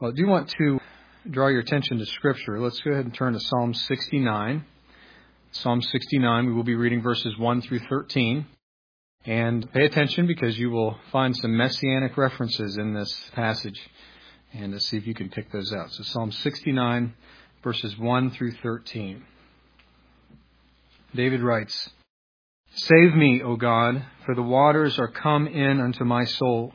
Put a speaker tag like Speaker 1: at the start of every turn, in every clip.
Speaker 1: Well, I do want to draw your attention to Scripture. Let's go ahead and turn to Psalm 69. Psalm 69, we will be reading verses 1 through 13. And pay attention because you will find some messianic references in this passage. And let's see if you can pick those out. So Psalm 69, verses 1 through 13. David writes, "Save me, O God, for the waters are come in unto my soul.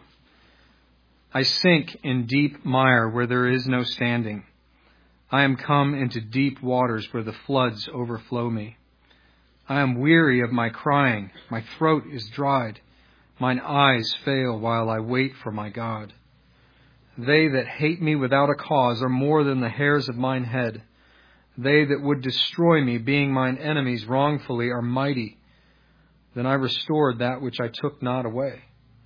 Speaker 1: I sink in deep mire where there is no standing. I am come into deep waters where the floods overflow me. I am weary of my crying. My throat is dried. Mine eyes fail while I wait for my God. They that hate me without a cause are more than the hairs of mine head. They that would destroy me, being mine enemies wrongfully, are mighty. Then I restored that which I took not away.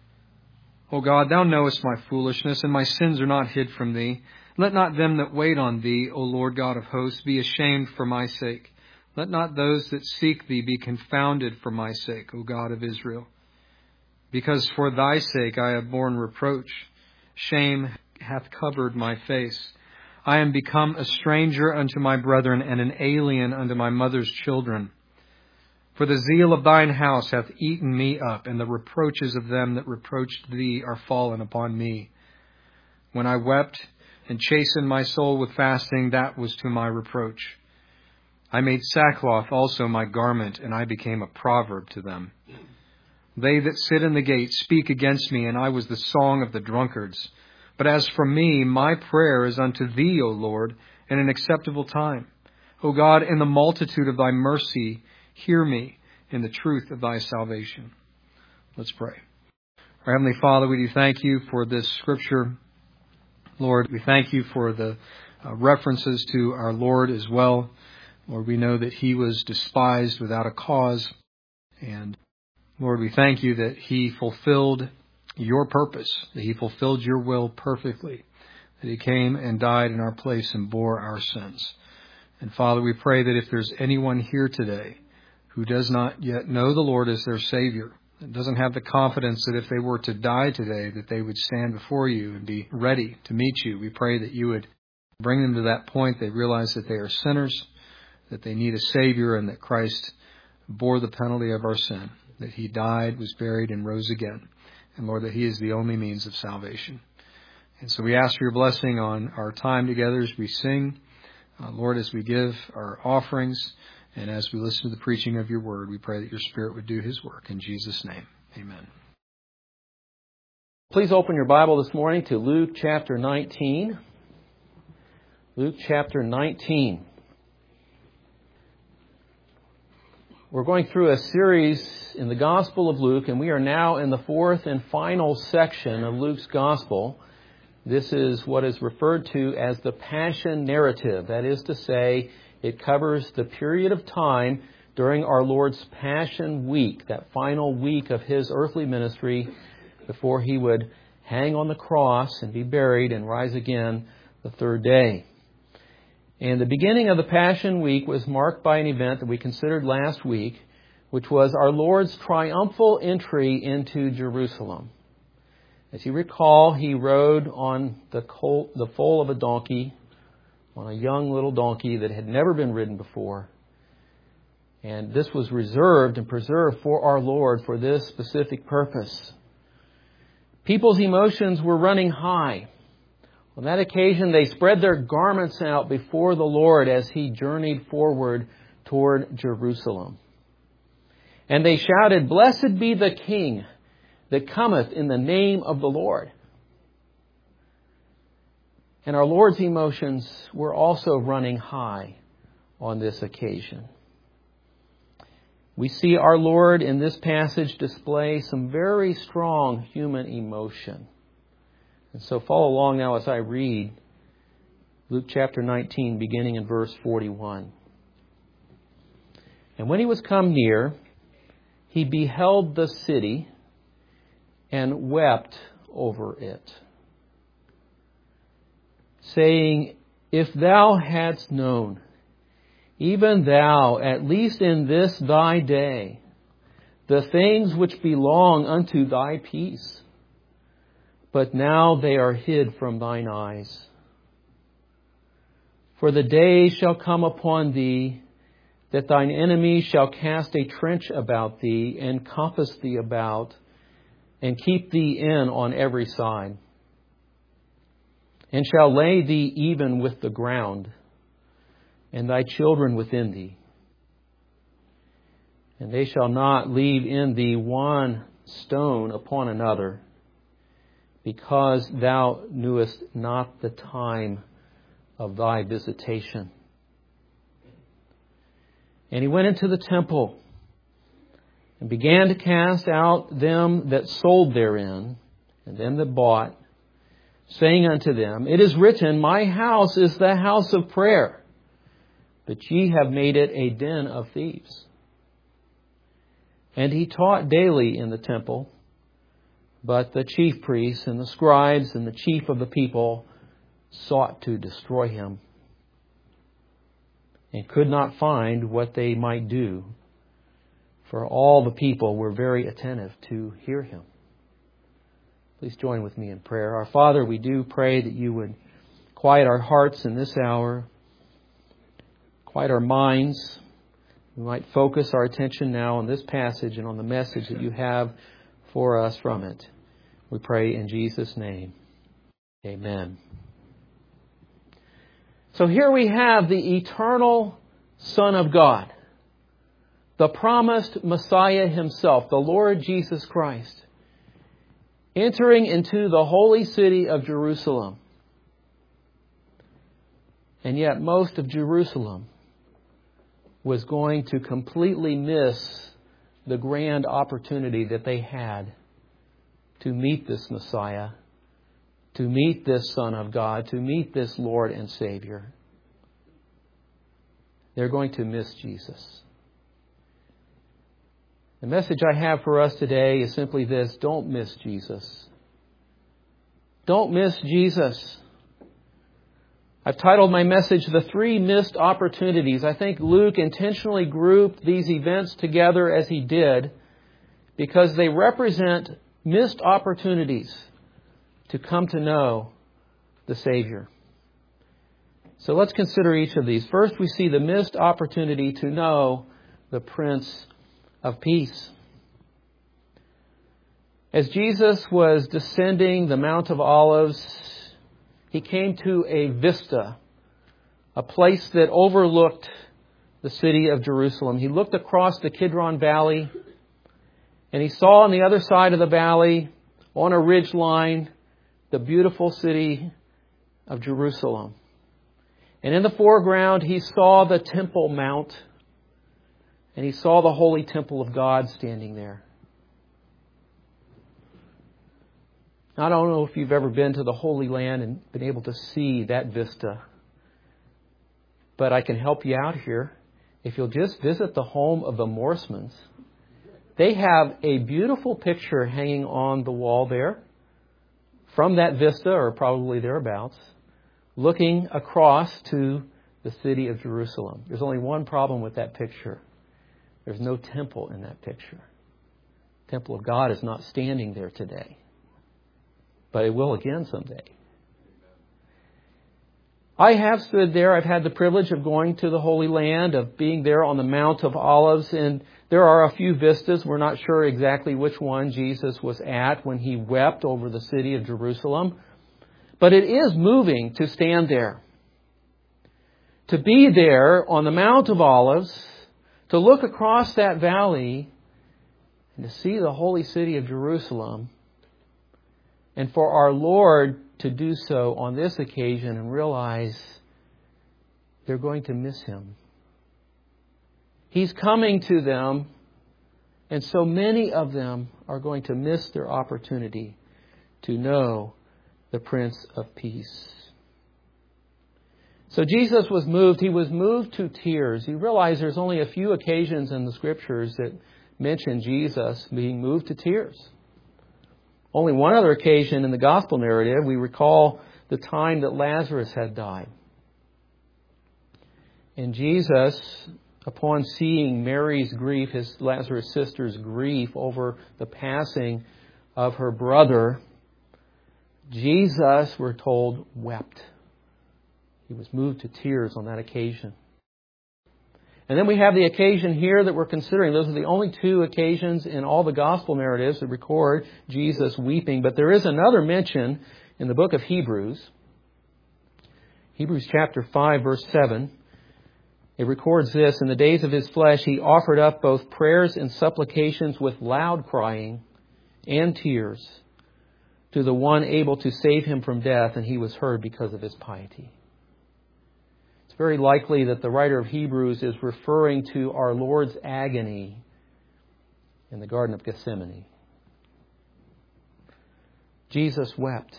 Speaker 1: O God, thou knowest my foolishness, and my sins are not hid from thee. Let not them that wait on thee, O Lord God of hosts, be ashamed for my sake. Let not those that seek thee be confounded for my sake, O God of Israel. Because for thy sake I have borne reproach. Shame hath covered my face. I am become a stranger unto my brethren, and an alien unto my mother's children. For the zeal of thine house hath eaten me up, and the reproaches of them that reproached thee are fallen upon me. When I wept and chastened my soul with fasting, that was to my reproach. I made sackcloth also my garment, and I became a proverb to them. They that sit in the gate speak against me, and I was the song of the drunkards. But as for me, my prayer is unto thee, O Lord, in an acceptable time. O God, in the multitude of thy mercy, hear me in the truth of thy salvation." Let's pray. Our Heavenly Father, we do thank you for this Scripture. Lord, we thank you for the references to our Lord as well. Lord, we know that he was despised without a cause. And Lord, we thank you that he fulfilled your purpose, that he fulfilled your will perfectly, that he came and died in our place and bore our sins. And Father, we pray that if there's anyone here today who does not yet know the Lord as their Savior, and doesn't have the confidence that if they were to die today, that they would stand before you and be ready to meet you, we pray that you would bring them to that point. They realize that they are sinners, that they need a Savior, and that Christ bore the penalty of our sin, that he died, was buried, and rose again. And Lord, that he is the only means of salvation. And so we ask for your blessing on our time together as we sing. Lord, as we give our offerings and as we listen to the preaching of your word, we pray that your Spirit would do his work. In Jesus' name, amen.
Speaker 2: Please open your Bible this morning to Luke chapter 19. Luke chapter 19. We're going through a series in the Gospel of Luke, and we are now in the fourth and final section of Luke's Gospel. This is what is referred to as the Passion Narrative. That is to say, it covers the period of time during our Lord's Passion Week, that final week of his earthly ministry before he would hang on the cross and be buried and rise again the third day. And the beginning of the Passion Week was marked by an event that we considered last week, which was our Lord's triumphal entry into Jerusalem. As you recall, he rode on the foal of a donkey, on a young little donkey that had never been ridden before. And this was reserved and preserved for our Lord for this specific purpose. People's emotions were running high. On that occasion, they spread their garments out before the Lord as he journeyed forward toward Jerusalem. And they shouted, "Blessed be the King that cometh in the name of the Lord." And our Lord's emotions were also running high on this occasion. We see our Lord in this passage display some very strong human emotion. And so follow along now as I read Luke chapter 19, beginning in verse 41. "And when he was come near, he beheld the city and wept over it, saying, If thou hadst known, even thou, at least in this thy day, the things which belong unto thy peace, but now they are hid from thine eyes. For the day shall come upon thee, that thine enemies shall cast a trench about thee, and compass thee about, and keep thee in on every side, and shall lay thee even with the ground, and thy children within thee. And they shall not leave in thee one stone upon another, because thou knewest not the time of thy visitation. And he went into the temple, and began to cast out them that sold therein, and them that bought, saying unto them, It is written, My house is the house of prayer, but ye have made it a den of thieves. And he taught daily in the temple, but the chief priests and the scribes and the chief of the people sought to destroy him, and could not find what they might do, for all the people were very attentive to hear him. Please join with me in prayer. Our Father, we do pray that you would quiet our hearts in this hour, quiet our minds. We might focus our attention now on this passage and on the message that you have for us from it. We pray in Jesus' name. Amen. So here we have the eternal Son of God, the promised Messiah himself, the Lord Jesus Christ, entering into the holy city of Jerusalem. And yet most of Jerusalem was going to completely miss the grand opportunity that they had to meet this Messiah, to meet this Son of God, to meet this Lord and Savior. They're going to miss Jesus. The message I have for us today is simply this: don't miss Jesus. Don't miss Jesus. I've titled my message, The Three Missed Opportunities. I think Luke intentionally grouped these events together as he did because they represent missed opportunities to come to know the Savior. So let's consider each of these. First, we see the missed opportunity to know the Prince of Peace. As Jesus was descending the Mount of Olives, he came to a vista, a place that overlooked the city of Jerusalem. He looked across the Kidron Valley, and he saw on the other side of the valley, on a ridge line, the beautiful city of Jerusalem. And in the foreground, he saw the Temple Mount, and he saw the holy temple of God standing there. I don't know if you've ever been to the Holy Land and been able to see that vista, but I can help you out here. If you'll just visit the home of the Morsmans, they have a beautiful picture hanging on the wall there from that vista, or probably thereabouts, looking across to the city of Jerusalem. There's only one problem with that picture. There's no temple in that picture. The temple of God is not standing there today, but it will again someday. I have stood there. I've had the privilege of going to the Holy Land, of being there on the Mount of Olives, and there are a few vistas. We're not sure exactly which one Jesus was at when he wept over the city of Jerusalem. But it is moving to stand there, to be there on the Mount of Olives, to look across that valley and to see the holy city of Jerusalem, and for our Lord to do so on this occasion and realize they're going to miss him. He's coming to them, and so many of them are going to miss their opportunity to know the Prince of Peace. So Jesus was moved. He was moved to tears. You realize there's only a few occasions in the Scriptures that mention Jesus being moved to tears. Only one other occasion in the Gospel narrative, we recall the time that Lazarus had died. And Jesus, upon seeing Mary's grief, Lazarus' sister's grief over the passing of her brother, Jesus, we're told, wept. He was moved to tears on that occasion. And then we have the occasion here that we're considering. Those are the only two occasions in all the gospel narratives that record Jesus weeping. But there is another mention in the book of Hebrews. Hebrews chapter 5, verse 7. It records this: in the days of his flesh, he offered up both prayers and supplications with loud crying and tears to the one able to save him from death, and he was heard because of his piety. It's very likely that the writer of Hebrews is referring to our Lord's agony in the Garden of Gethsemane. Jesus wept.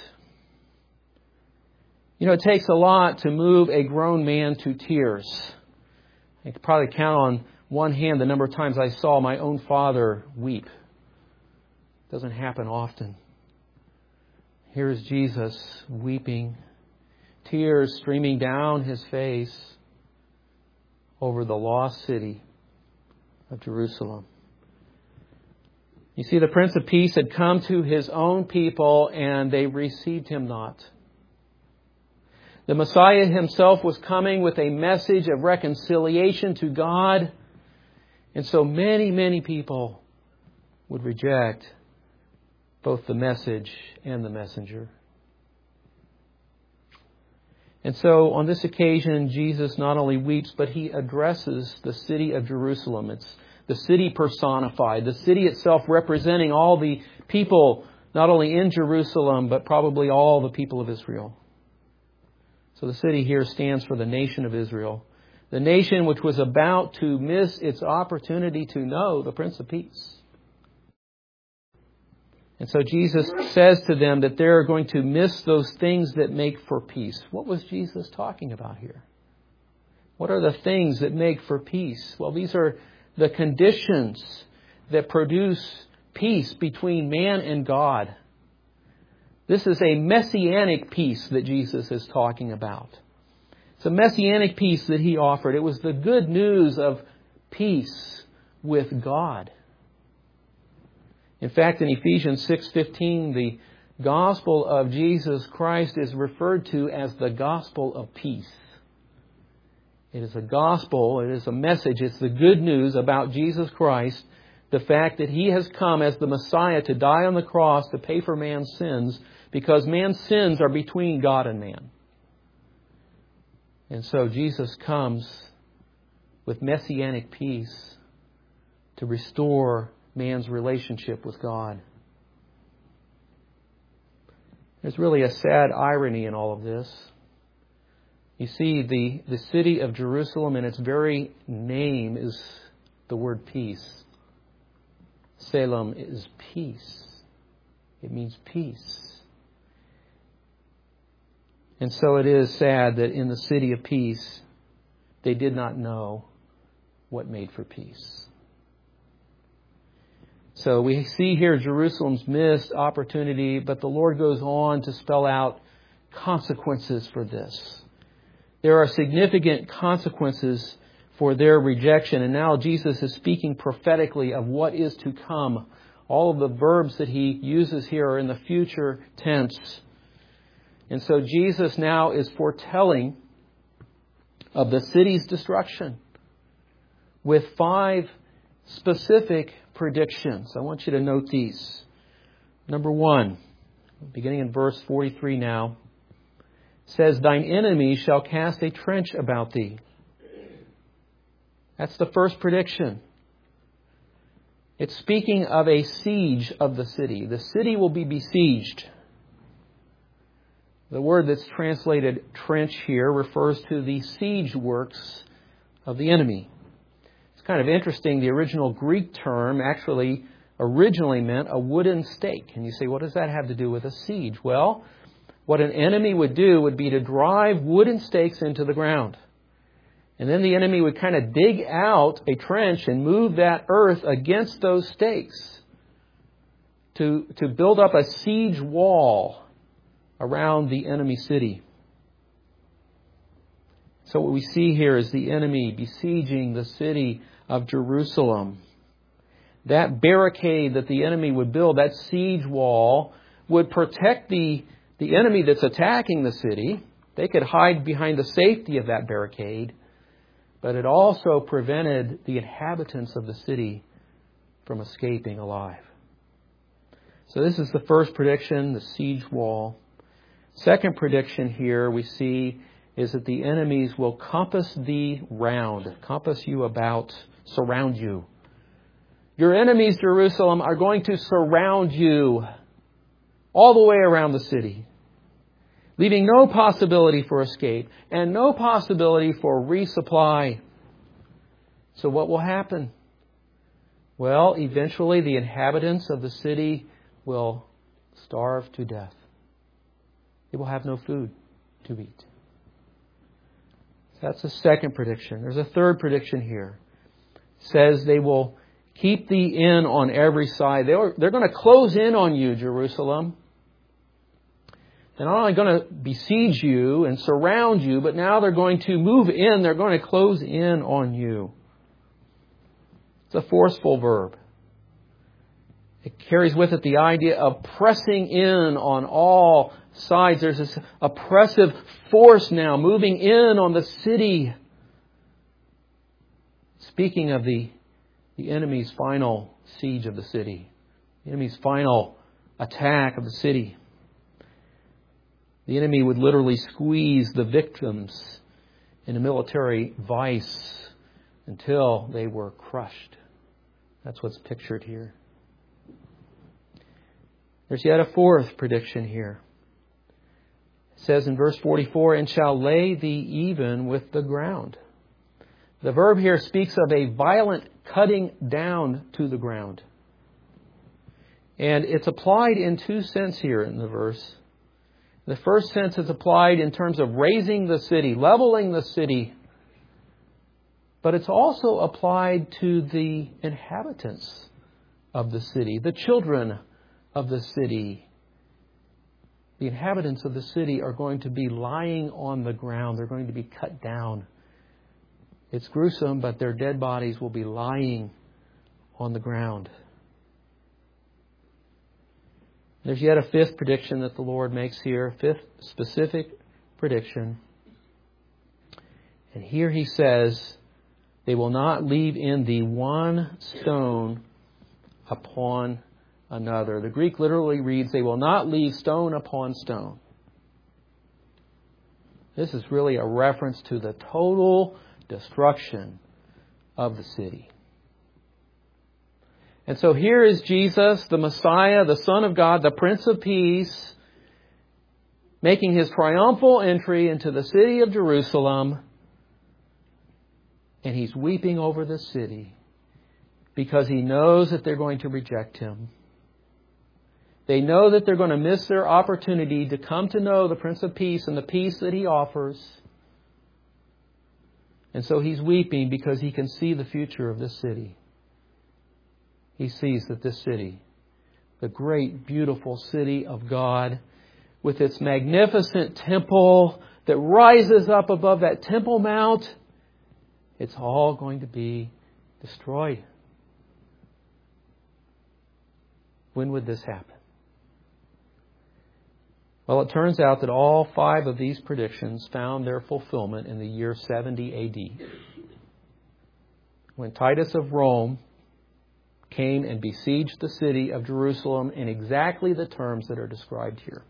Speaker 2: You know, it takes a lot to move a grown man to tears. I could probably count on one hand the number of times I saw my own father weep. It doesn't happen often. Here's Jesus weeping, tears streaming down his face over the lost city of Jerusalem. You see, the Prince of Peace had come to his own people, and they received him not. The Messiah himself was coming with a message of reconciliation to God, and so many, many people would reject both the message and the messenger. And so on this occasion, Jesus not only weeps, but he addresses the city of Jerusalem. It's the city personified, the city itself representing all the people, not only in Jerusalem, but probably all the people of Israel. So the city here stands for the nation of Israel, the nation which was about to miss its opportunity to know the Prince of Peace. And so Jesus says to them that they're going to miss those things that make for peace. What was Jesus talking about here? What are the things that make for peace? Well, these are the conditions that produce peace between man and God. This is a messianic peace that Jesus is talking about. It's a messianic peace that he offered. It was the good news of peace with God. In fact, in Ephesians 6:15, the gospel of Jesus Christ is referred to as the gospel of peace. It is a gospel, it is a message, it's the good news about Jesus Christ, the fact that he has come as the Messiah to die on the cross to pay for man's sins, because man's sins are between God and man. And so Jesus comes with messianic peace to restore man's relationship with God. There's really a sad irony in all of this. You see, the city of Jerusalem in its very name is the word peace. Salem is peace. It means peace. And so it is sad that in the city of peace, they did not know what made for peace. So we see here Jerusalem's missed opportunity, but the Lord goes on to spell out consequences for this. There are significant consequences for their rejection. And now Jesus is speaking prophetically of what is to come. All of the verbs that he uses here are in the future tense. And so Jesus now is foretelling of the city's destruction with 5 specific predictions. I want you to note these. Number 1, beginning in verse 43 now, says, "Thine enemies shall cast a trench about thee." That's the first prediction. It's speaking of a siege of the city. The city will be besieged. The word that's translated trench here refers to the siege works of the enemy. It's kind of interesting. The original Greek term actually originally meant a wooden stake. And you say, what does that have to do with a siege? Well, what an enemy would do would be to drive wooden stakes into the ground. And then the enemy would kind of dig out a trench and move that earth against those stakes to build up a siege wall around the enemy city. So what we see here is the enemy besieging the city of Jerusalem. That barricade that the enemy would build, that siege wall, would protect the enemy that's attacking the city, They could hide behind the safety of that barricade, but it also prevented the inhabitants of the city from escaping alive. So this is the first prediction, the siege wall. Second prediction here we see is that the enemies will compass thee round, compass you about, surround you. Your enemies, Jerusalem, are going to surround you all the way around the city, leaving no possibility for escape and no possibility for resupply. So what will happen? Well, eventually the inhabitants of the city will starve to death. They will have no food to eat. That's the second prediction. There's a third prediction here. It says they will keep thee in on every side. They're going to close in on you, Jerusalem. They're not only going to besiege you and surround you, but now they're going to move in. They're going to close in on you. It's a forceful verb. It carries with it the idea of pressing in on all sides. There's this oppressive force now moving in on the city. Speaking of the enemy's final siege of the city, the enemy's final attack of the city, the enemy would literally squeeze the victims in a military vice until they were crushed. That's what's pictured here. There's yet a fourth prediction here. It says in verse 44, and shall lay thee even with the ground. The verb here speaks of a violent cutting down to the ground. And it's applied in two senses here in the verse. The first sense is applied in terms of raising the city, leveling the city. But it's also applied to the inhabitants of the city, the children of the city. The inhabitants of the city are going to be lying on the ground. They're going to be cut down. It's gruesome, but their dead bodies will be lying on the ground. There's yet a fifth prediction that the Lord makes here, fifth specific prediction. And here he says, they will not leave in thee one stone upon another. The Greek literally reads, they will not leave stone upon stone. This is really a reference to the total destruction of the city. And so here is Jesus, the Messiah, the Son of God, the Prince of Peace, making his triumphal entry into the city of Jerusalem. And he's weeping over the city because he knows that they're going to reject him. They know that they're going to miss their opportunity to come to know the Prince of Peace and the peace that he offers. And so he's weeping because he can see the future of this city. He sees that this city, the great, beautiful city of God, with its magnificent temple that rises up above that Temple Mount, it's all going to be destroyed. When would this happen? Well, it turns out that all 5 of these predictions found their fulfillment in the year 70 A.D. when Titus of Rome came and besieged the city of Jerusalem in exactly the terms that are described here.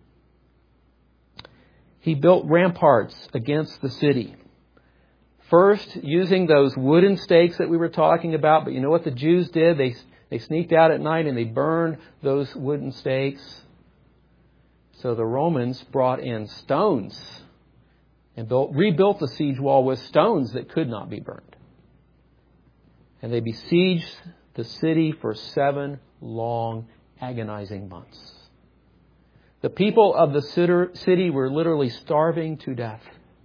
Speaker 2: He built ramparts against the city. First, using those wooden stakes that we were talking about, but you know what the Jews did? They sneaked out at night and they burned those wooden stakes. So the Romans brought in stones and rebuilt the siege wall with stones that could not be burned. And they besieged the city for 7 long, agonizing months. The people of the city were literally starving to death.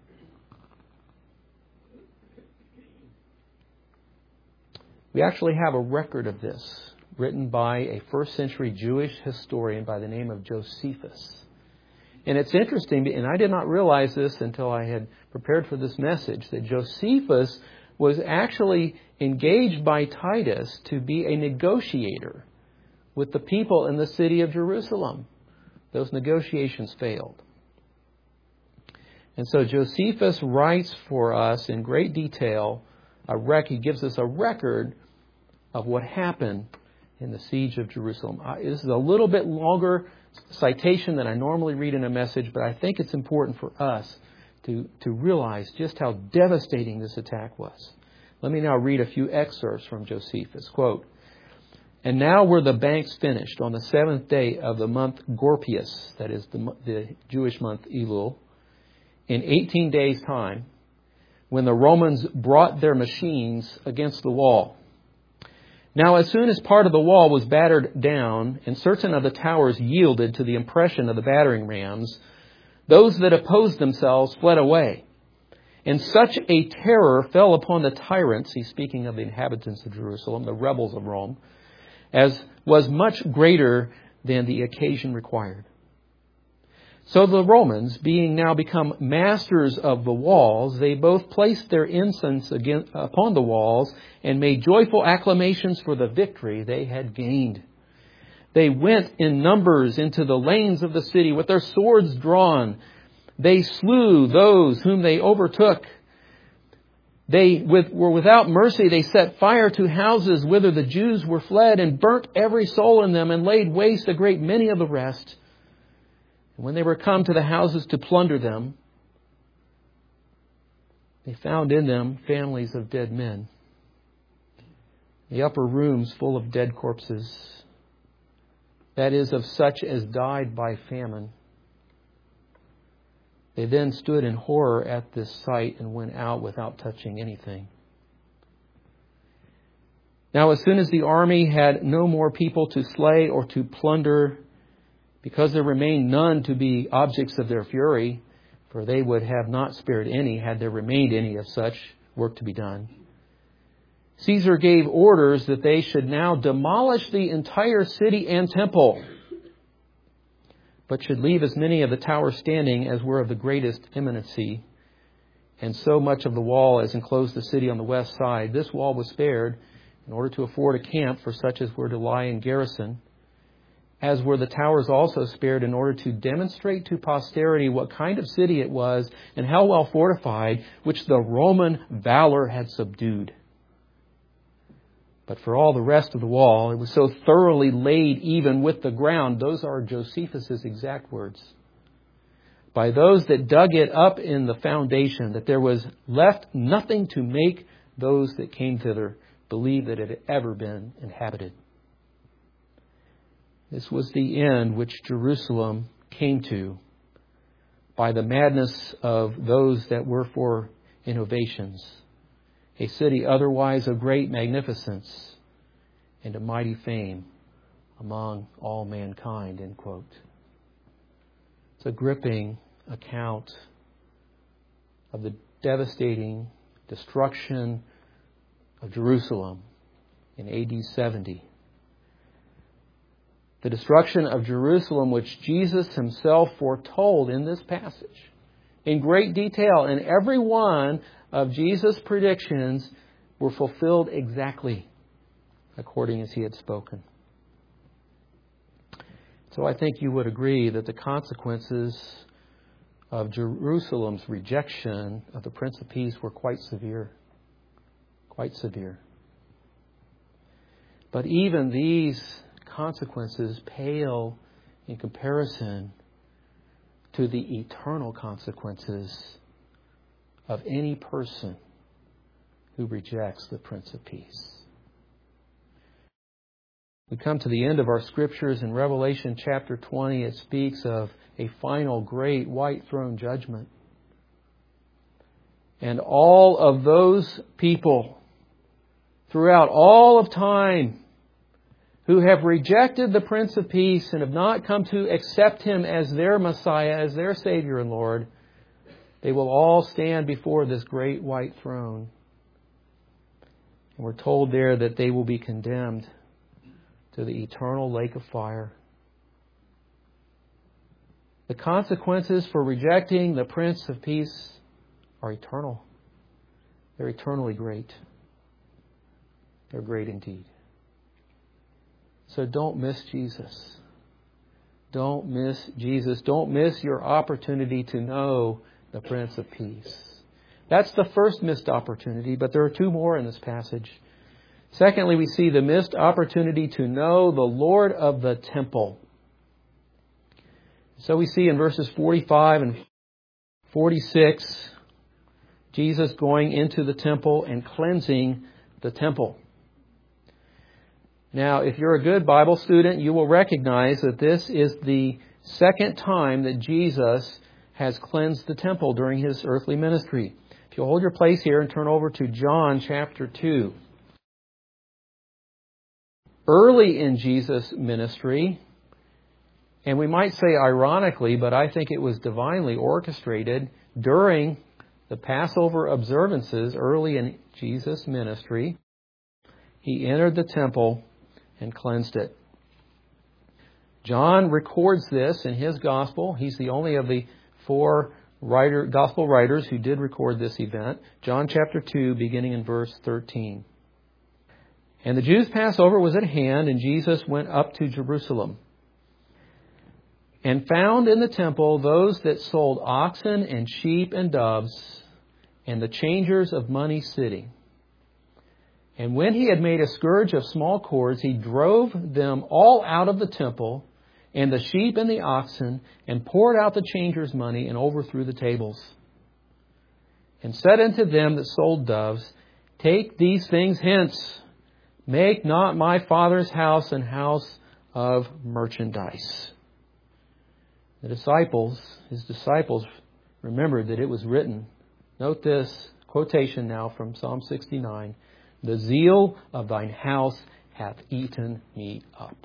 Speaker 2: We actually have a record of this written by a first century Jewish historian by the name of Josephus. And it's interesting, and I did not realize this until I had prepared for this message, that Josephus was actually engaged by Titus to be a negotiator with the people in the city of Jerusalem. Those negotiations failed. And so Josephus writes for us in great detail. He gives us a record of what happened in the siege of Jerusalem. This is a little bit longer citation than I normally read in a message, but I think it's important for us to realize just how devastating this attack was. Let me now read a few excerpts from Josephus. Quote, "And now were the banks finished on the 7th day of the month Gorpius," that is the Jewish month Elul, "in 18 days' time, when the Romans brought their machines against the wall. Now, as soon as part of the wall was battered down and certain of the towers yielded to the impression of the battering rams, those that opposed themselves fled away. And such a terror fell upon the tyrants," he's speaking of the inhabitants of Jerusalem, the rebels of Rome, "as was much greater than the occasion required. So the Romans, being now become masters of the walls, they both placed their ensigns upon the walls and made joyful acclamations for the victory they had gained. They went in numbers into the lanes of the city with their swords drawn. They slew those whom they overtook. They were without mercy. They set fire to houses whither the Jews were fled and burnt every soul in them and laid waste a great many of the rest. And when they were come to the houses to plunder them, they found in them families of dead men, the upper rooms full of dead corpses, that is, of such as died by famine. They then stood in horror at this sight and went out without touching anything. Now, as soon as the army had no more people to slay or to plunder, because there remained none to be objects of their fury, for they would have not spared any had there remained any of such work to be done, Caesar gave orders that they should now demolish the entire city and temple, but should leave as many of the towers standing as were of the greatest eminency, and so much of the wall as enclosed the city on the west side. This wall was spared in order to afford a camp for such as were to lie in garrison, as were the towers also spared in order to demonstrate to posterity what kind of city it was and how well fortified, which the Roman valor had subdued. But for all the rest of the wall, it was so thoroughly laid even with the ground," those are Josephus' exact words, "by those that dug it up in the foundation, that there was left nothing to make those that came thither believe that it had ever been inhabited." This was the end which Jerusalem came to by the madness of those that were for innovations, a city otherwise of great magnificence and a mighty fame among all mankind, end quote. It's a gripping account of the devastating destruction of Jerusalem in AD 70. The destruction of Jerusalem which Jesus himself foretold in this passage in great detail, and every one of Jesus' predictions were fulfilled exactly according as he had spoken. So I think you would agree that the consequences of Jerusalem's rejection of the Prince of Peace were quite severe. Quite severe. But even these consequences pale in comparison to the eternal consequences of any person who rejects the Prince of Peace. We come to the end of our scriptures in Revelation chapter 20. It speaks of a final great white throne judgment. And all of those people throughout all of time who have rejected the Prince of Peace and have not come to accept him as their Messiah, as their Savior and Lord, they will all stand before this great white throne. And we're told there that they will be condemned to the eternal lake of fire. The consequences for rejecting the Prince of Peace are eternal. They're eternally great. They're great indeed. So don't miss Jesus. Don't miss Jesus. Don't miss your opportunity to know the Prince of Peace. That's the first missed opportunity, but there are two more in this passage. Secondly, we see the missed opportunity to know the Lord of the temple. So we see in verses 45 and 46, Jesus going into the temple and cleansing the temple. Now, if you're a good Bible student, you will recognize that this is the second time that Jesus has cleansed the temple during His earthly ministry. If you'll hold your place here and turn over to John chapter 2. Early in Jesus' ministry, and we might say ironically, but I think it was divinely orchestrated, during the Passover observances early in Jesus' ministry, He entered the temple and cleansed it. John records this in his gospel. He's the only of the four gospel writers who did record this event. John chapter 2, beginning in verse 13. And the Jews' Passover was at hand, and Jesus went up to Jerusalem, and found in the temple those that sold oxen and sheep and doves, and the changers of money sitting. And when he had made a scourge of small cords, he drove them all out of the temple, and the sheep and the oxen, and poured out the changers' money, and overthrew the tables. And said unto them that sold doves, Take these things hence, make not my Father's house an house of merchandise. The disciples, His disciples, remembered that it was written. Note this quotation now from Psalm 69. The zeal of thine house hath eaten me up.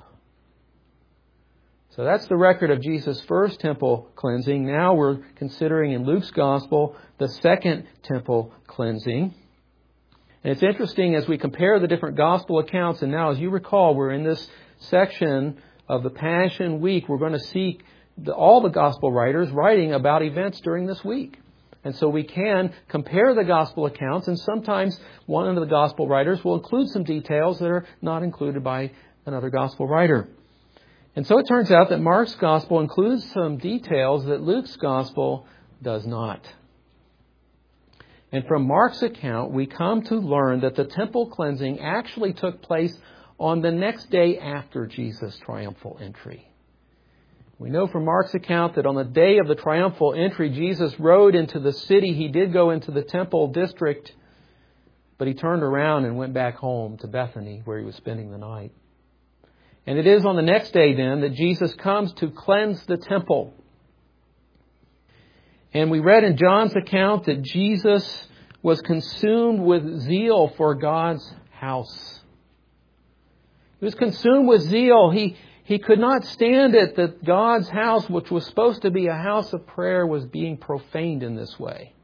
Speaker 2: So that's the record of Jesus' first temple cleansing. Now we're considering in Luke's gospel the second temple cleansing. And it's interesting as we compare the different gospel accounts. And now, as you recall, we're in this section of the Passion Week. We're going to see all the gospel writers writing about events during this week. And so we can compare the gospel accounts, and sometimes one of the gospel writers will include some details that are not included by another gospel writer. And so it turns out that Mark's gospel includes some details that Luke's gospel does not. And from Mark's account, we come to learn that the temple cleansing actually took place on the next day after Jesus' triumphal entry. We know from Mark's account that on the day of the triumphal entry, Jesus rode into the city. He did go into the temple district, but He turned around and went back home to Bethany, where He was spending the night. And it is on the next day then that Jesus comes to cleanse the temple. And we read in John's account that Jesus was consumed with zeal for God's house. He was consumed with zeal. He could not stand it that God's house, which was supposed to be a house of prayer, was being profaned in this way.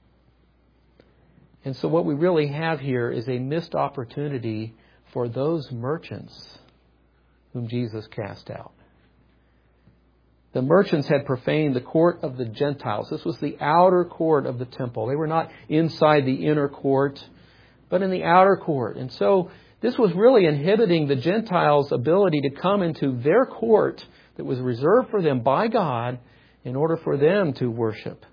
Speaker 2: And so what we really have here is a missed opportunity for those merchants whom Jesus cast out. The merchants had profaned the court of the Gentiles. This was the outer court of the temple. They were not inside the inner court, but in the outer court. And so this was really inhibiting the Gentiles' ability to come into their court that was reserved for them by God in order for them to worship.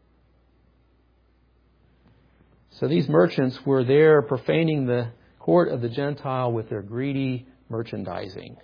Speaker 2: So these merchants were there profaning the court of the Gentile with their greedy merchandising.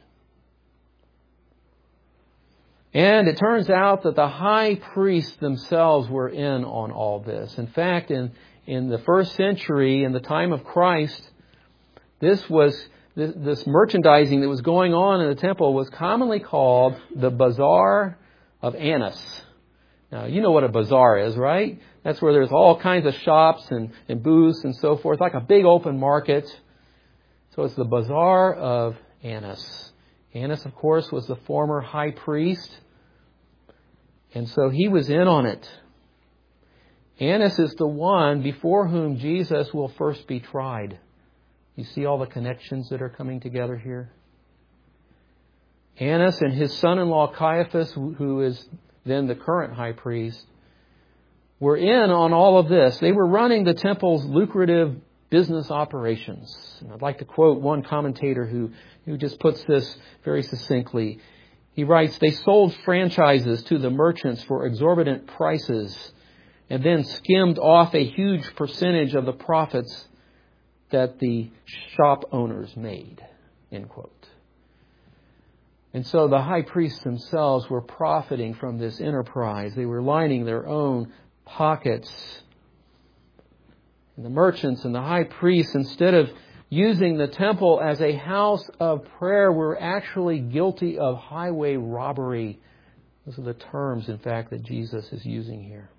Speaker 2: And it turns out that the high priests themselves were in on all this. In fact, in the first century, in the time of Christ, this merchandising that was going on in the temple was commonly called the Bazaar of Annas. Now, you know what a bazaar is, right? That's where there's all kinds of shops and booths and so forth, like a big open market. So it's the Bazaar of Annas. Annas, of course, was the former high priest, and so he was in on it. Annas is the one before whom Jesus will first be tried. You see all the connections that are coming together here? Annas and his son-in-law Caiaphas, who is then the current high priest, were in on all of this. They were running the temple's lucrative business operations. And I'd like to quote one commentator who just puts this very succinctly. He writes, "They sold franchises to the merchants for exorbitant prices, and then skimmed off a huge percentage of the profits that the shop owners made, end quote. And so the high priests themselves were profiting from this enterprise. They were lining their own pockets. And the merchants and the high priests, instead of using the temple as a house of prayer, were actually guilty of highway robbery. Those are the terms, in fact, that Jesus is using here.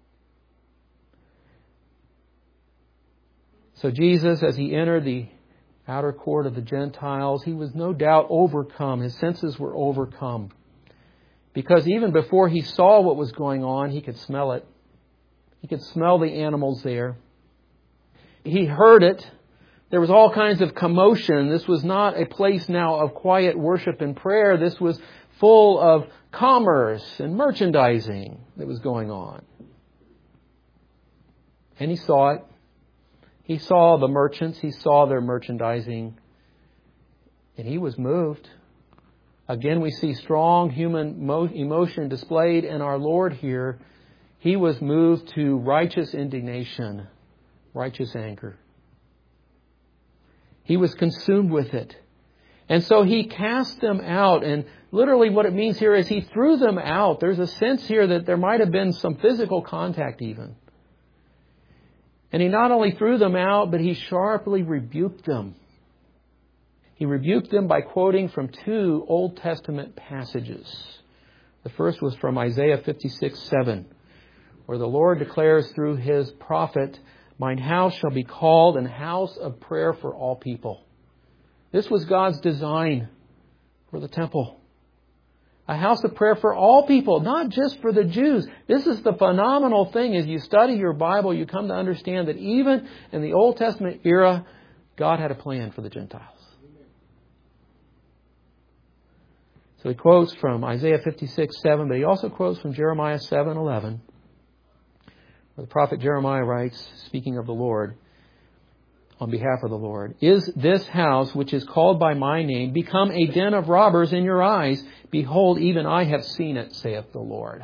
Speaker 2: So Jesus, as he entered the outer court of the Gentiles, he was no doubt overcome. His senses were overcome. Because even before he saw what was going on, he could smell it. He could smell the animals there. He heard it. There was all kinds of commotion. This was not a place now of quiet worship and prayer. This was full of commerce and merchandising that was going on. And he saw it. He saw the merchants. He saw their merchandising. And he was moved. Again, we see strong human emotion displayed in our Lord here. He was moved to righteous indignation, righteous anger. He was consumed with it. And so he cast them out. And literally what it means here is he threw them out. There's a sense here that there might have been some physical contact even. And he not only threw them out, but he sharply rebuked them. He rebuked them by quoting from 2 Old Testament passages. The first was from Isaiah 56:7, where the Lord declares through His prophet, "Mine house shall be called an house of prayer for all people." This was God's design for the temple. A house of prayer for all people, not just for the Jews. This is the phenomenal thing. As you study your Bible, you come to understand that even in the Old Testament era, God had a plan for the Gentiles. So he quotes from Isaiah 56:7, but he also quotes from Jeremiah 7:11, where the prophet Jeremiah writes, speaking of the Lord, on behalf of the Lord, "Is this house, which is called by my name, become a den of robbers in your eyes? Behold, even I have seen it, saith the Lord."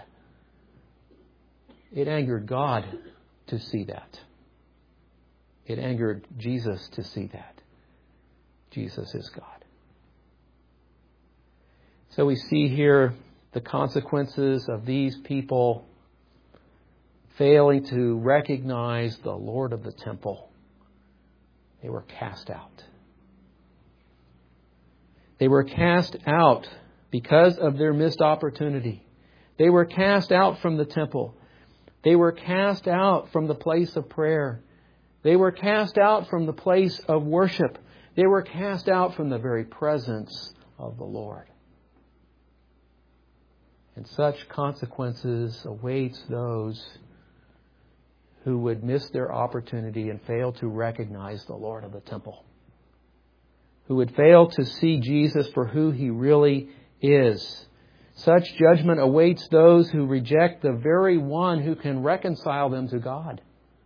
Speaker 2: It angered God to see that. It angered Jesus to see that. Jesus is God. So we see here the consequences of these people failing to recognize the Lord of the temple. They were cast out. They were cast out because of their missed opportunity. They were cast out from the temple. They were cast out from the place of prayer. They were cast out from the place of worship. They were cast out from the very presence of the Lord. And such consequences awaits those who would miss their opportunity and fail to recognize the Lord of the temple. Who would fail to see Jesus for who He really is. Such judgment awaits those who reject the very one who can reconcile them to God.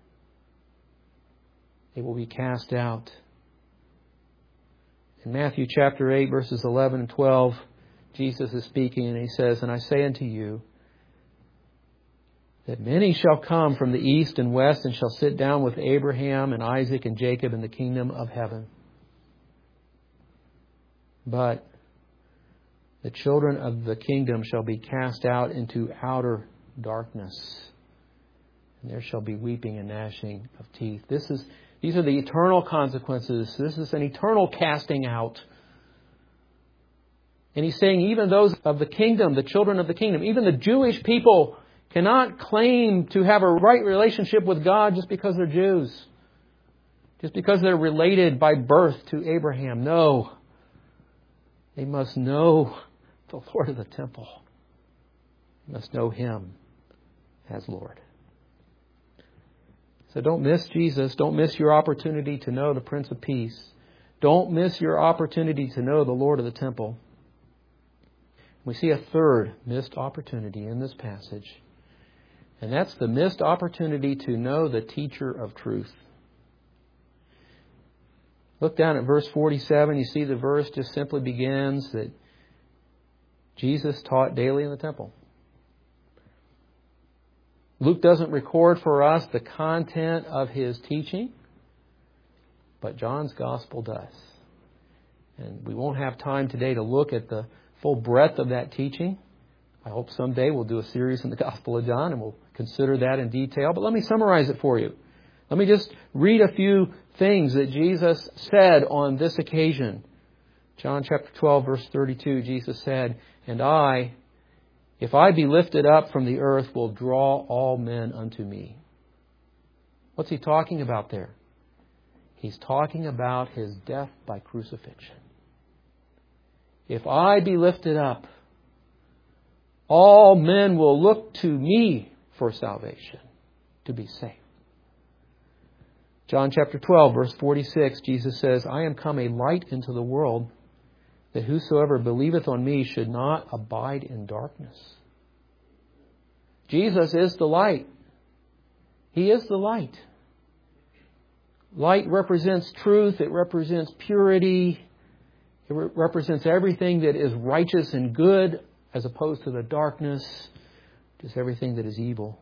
Speaker 2: They will be cast out. In Matthew chapter 8, verses 11 and 12, Jesus is speaking and He says, "And I say unto you, that many shall come from the east and west and shall sit down with Abraham and Isaac and Jacob in the kingdom of heaven. But the children of the kingdom shall be cast out into outer darkness, and there shall be weeping and gnashing of teeth." These are the eternal consequences. This is an eternal casting out. And He's saying even those of the kingdom, the children of the kingdom, even the Jewish people, cannot claim to have a right relationship with God just because they're Jews. Just because they're related by birth to Abraham. No. They must know the Lord of the temple. They must know Him as Lord. So don't miss Jesus. Don't miss your opportunity to know the Prince of Peace. Don't miss your opportunity to know the Lord of the temple. We see a third missed opportunity in this passage. And that's the missed opportunity to know the teacher of truth. Look down at verse 47. You see the verse just simply begins that Jesus taught daily in the temple. Luke doesn't record for us the content of his teaching, but John's Gospel does. And we won't have time today to look at the full breadth of that teaching. I hope someday we'll do a series in the Gospel of John and we'll consider that in detail. But let me summarize it for you. Let me just read a few things that Jesus said on this occasion. John chapter 12, verse 32, Jesus said, "And I, if I be lifted up from the earth, will draw all men unto me." What's he talking about there? He's talking about his death by crucifixion. If I be lifted up, all men will look to me for salvation, to be saved. John chapter 12, verse 46, Jesus says, "I am come a light into the world, that whosoever believeth on me should not abide in darkness." Jesus is the light. He is the light. Light represents truth. It represents purity. It represents everything that is righteous and good, as opposed to the darkness, just everything that is evil.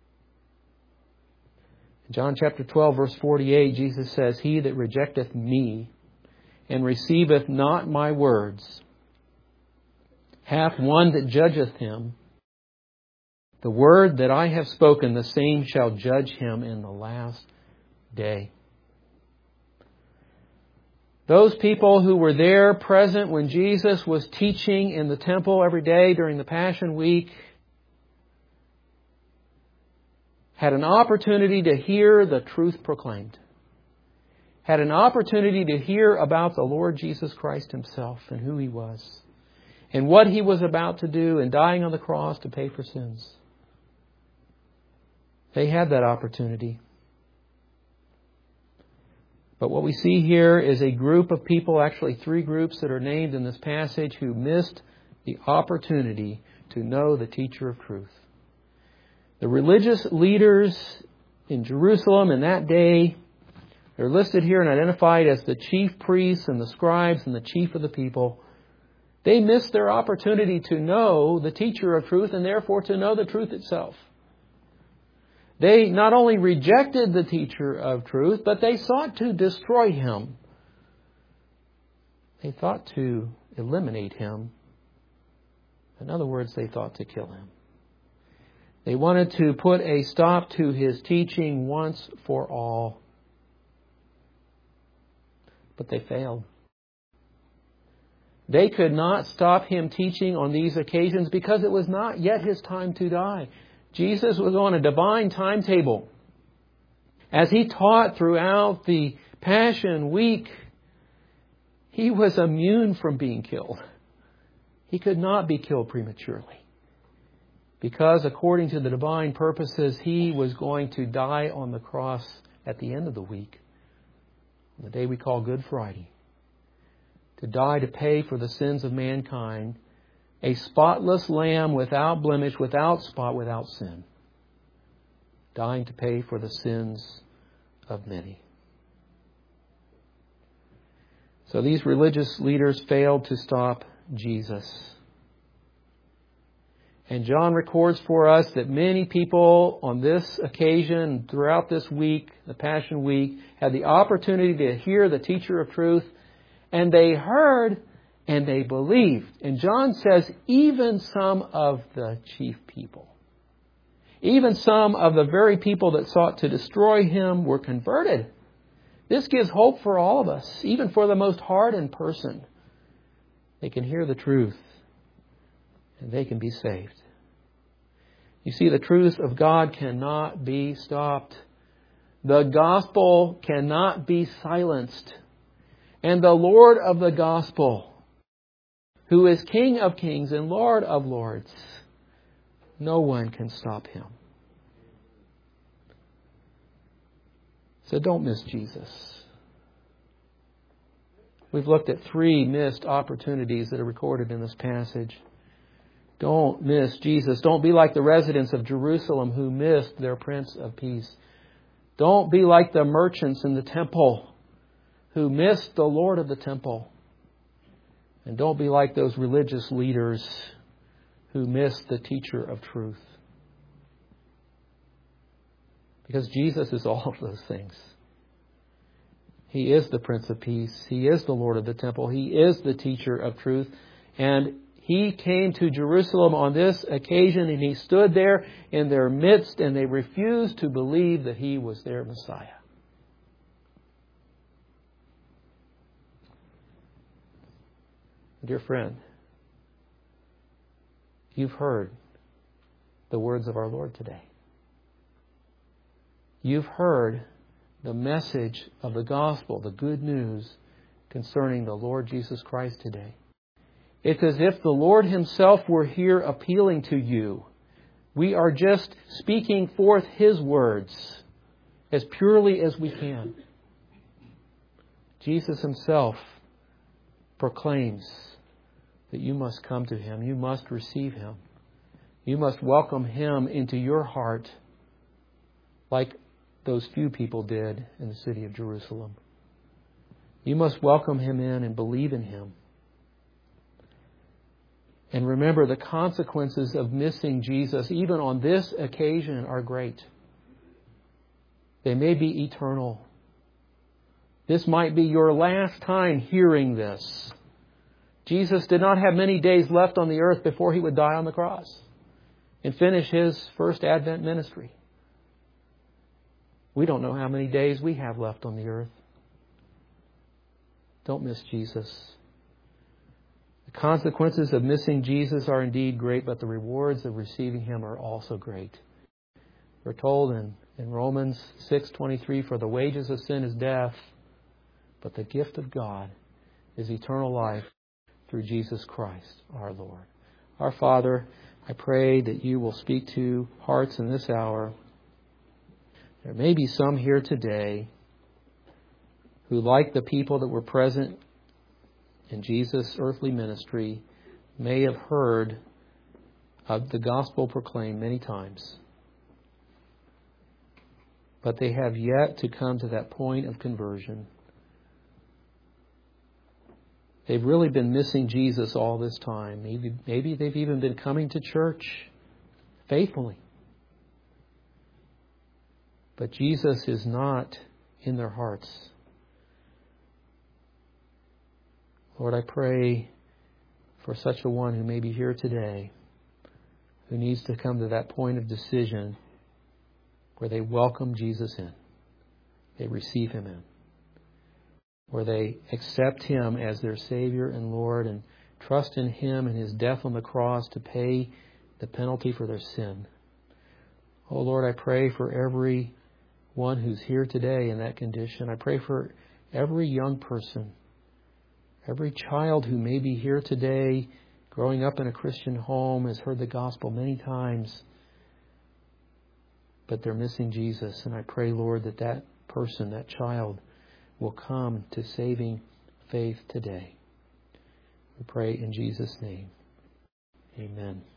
Speaker 2: In John chapter 12, verse 48, Jesus says, "He that rejecteth me and receiveth not my words hath one that judgeth him. The word that I have spoken, the same shall judge him in the last day." Those people who were there present when Jesus was teaching in the temple every day during the Passion Week had an opportunity to hear the truth proclaimed. Had an opportunity to hear about the Lord Jesus Christ Himself and who He was and what He was about to do in dying on the cross to pay for sins. They had that opportunity. But what we see here is a group of people, actually 3 groups that are named in this passage, who missed the opportunity to know the teacher of truth. The religious leaders in Jerusalem in that day, they're listed here and identified as the chief priests and the scribes and the chief of the people. They missed their opportunity to know the teacher of truth and therefore to know the truth itself. They not only rejected the teacher of truth, but they sought to destroy him. They thought to eliminate him. In other words, they thought to kill him. They wanted to put a stop to his teaching once for all. But they failed. They could not stop him teaching on these occasions because it was not yet his time to die. Jesus was on a divine timetable. As he taught throughout the Passion Week, he was immune from being killed. He could not be killed prematurely. Because according to the divine purposes, he was going to die on the cross at the end of the week, on the day we call Good Friday. To die to pay for the sins of mankind. A spotless lamb without blemish, without spot, without sin. Dying to pay for the sins of many. So these religious leaders failed to stop Jesus. And John records for us that many people on this occasion, throughout this week, the Passion Week, had the opportunity to hear the teacher of truth, and they heard and they believed. And John says even some of the chief people, even some of the very people that sought to destroy him were converted. This gives hope for all of us, even for the most hardened person. They can hear the truth and they can be saved. You see, the truth of God cannot be stopped. The gospel cannot be silenced. And the Lord of the gospel, who is King of kings and Lord of lords, no one can stop him. So don't miss Jesus. We've looked at 3 missed opportunities that are recorded in this passage. Don't miss Jesus. Don't be like the residents of Jerusalem who missed their Prince of Peace. Don't be like the merchants in the temple who missed the Lord of the temple. And don't be like those religious leaders who missed the teacher of truth. Because Jesus is all of those things. He is the Prince of Peace. He is the Lord of the temple. He is the teacher of truth. And He came to Jerusalem on this occasion, and He stood there in their midst, and they refused to believe that He was their Messiah. Dear friend, you've heard the words of our Lord today. You've heard the message of the gospel, the good news concerning the Lord Jesus Christ today. It's as if the Lord Himself were here appealing to you. We are just speaking forth His words as purely as we can. Jesus Himself proclaims that you must come to Him. You must receive Him. You must welcome Him into your heart like those few people did in the city of Jerusalem. You must welcome Him in and believe in Him. And remember, the consequences of missing Jesus, even on this occasion, are great. They may be eternal. This might be your last time hearing this. Jesus did not have many days left on the earth before He would die on the cross and finish His first Advent ministry. We don't know how many days we have left on the earth. Don't miss Jesus. The consequences of missing Jesus are indeed great, but the rewards of receiving Him are also great. We're told in Romans 6:23, "For the wages of sin is death, but the gift of God is eternal life through Jesus Christ our Lord." Our Father, I pray that You will speak to hearts in this hour. There may be some here today who, like the people that were present in Jesus' earthly ministry, may have heard of the gospel proclaimed many times, but they have yet to come to that point of conversion. They've really been missing Jesus all this time. Maybe they've even been coming to church faithfully. But Jesus is not in their hearts. Lord, I pray for such a one who may be here today, who needs to come to that point of decision where they welcome Jesus in. They receive Him in. Where they accept Him as their Savior and Lord and trust in Him and His death on the cross to pay the penalty for their sin. Oh Lord, I pray for every one who's here today in that condition. I pray for every young person, every child who may be here today, growing up in a Christian home, has heard the gospel many times, but they're missing Jesus. And I pray, Lord, that that person, that child, will come to saving faith today. We pray in Jesus' name. Amen.